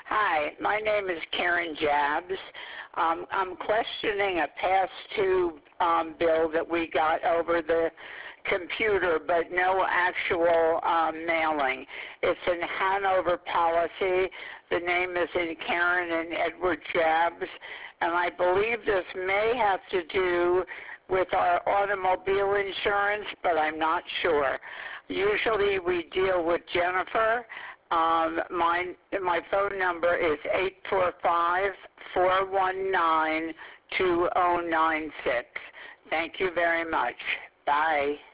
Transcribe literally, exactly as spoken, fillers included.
Hi, my name is Karen Jabs. Um, I'm questioning a past due um, bill that we got over the computer, but no actual um, mailing. It's in Hanover policy. The name is in Karen and Edward Jabs, and I believe this may have to do with our automobile insurance, but I'm not sure. Usually we deal with Jennifer. Um, my, my phone number is eight four five, four one nine, two zero nine six. Thank you very much. Bye.